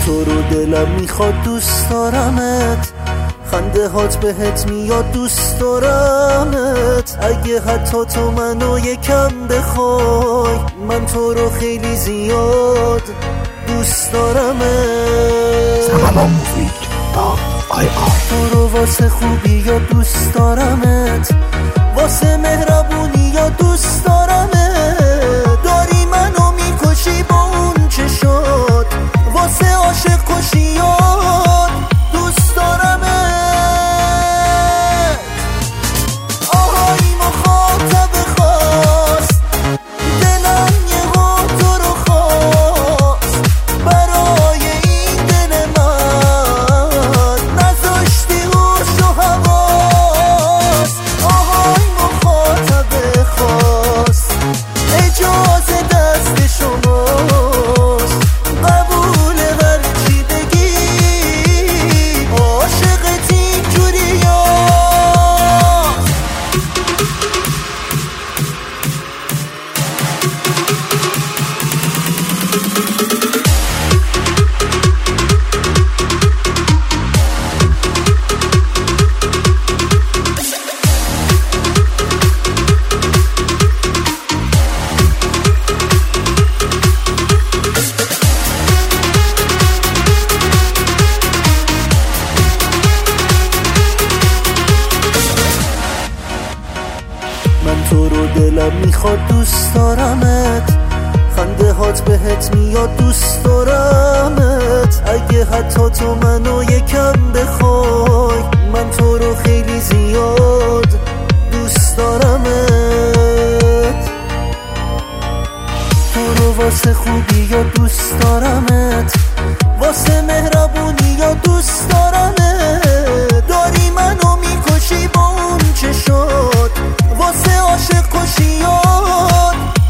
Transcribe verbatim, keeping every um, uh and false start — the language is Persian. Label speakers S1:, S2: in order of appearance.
S1: تو رو دلم میخواد دوست دارمت، خنده هات بهت میاد دوست دارمت. اگه حتی تو منو یکم بخوای، من تو رو خیلی زیاد دوست دارمت.
S2: سلام موزیک آی آر.
S1: تو رو واسه خوبی یا دوست دارمت، واسه مهربونی یا دوست دارمت. داری منو میکشی با اون چشات، واسه عاشق کشیات دوست دارمت. آهای مخاطب خاص، دلم یه ها تو رو خواست. برای این دل من نذاشتی هوش و حواس. آهای مخاطب خاص، اجازه دست شماست. قبول هر چی بگی، عاشقت اینجوری هست. من تو رو دلم میخواد دوست دارمت، خنده هات بهت میاد دوست دارمت. اگه حتی تو منو یکم بخوای، من تو رو خیلی زیاد دوست دارمت. تو رو واسه خوبی یا دوست دارمت، واسه مهربونی یا دوست دارمت. داری منو میکشی با اون چشات، واسه عاشق کشیات